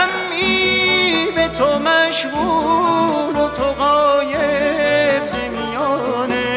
جمعی به تو مشغول و تو غایب ز میانه.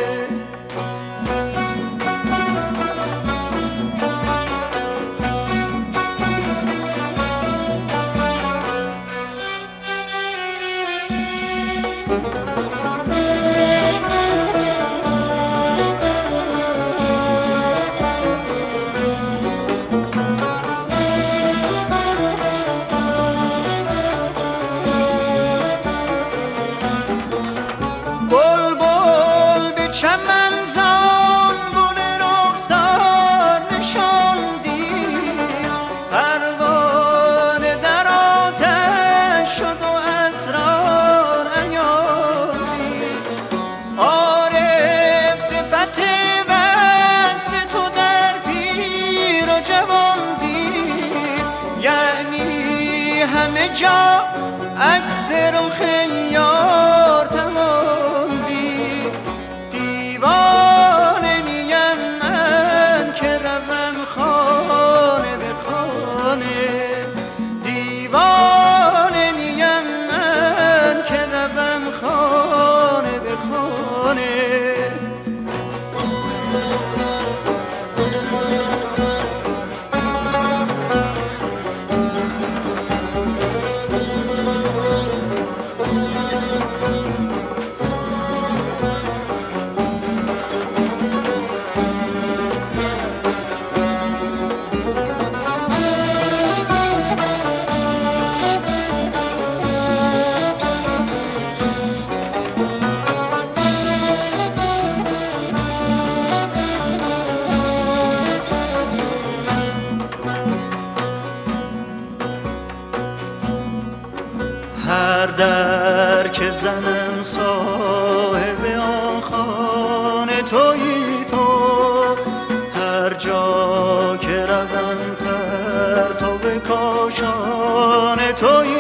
بلبل به چمن زان گل رخسار نشاندی، پروانه در آتش شد و اسرار عیاندی. عارف صفت وصف تو در پیر و جوان دید، یعنی همه جا عکس رخ یار توان دید. دیوانه نیم من که روم خانه به خانه، دیوانه نیم من که روم خانه به خانه. هر در که زنم صاحب آن خانه تویی تو، هر جا که روم پرتو کاشانه تویی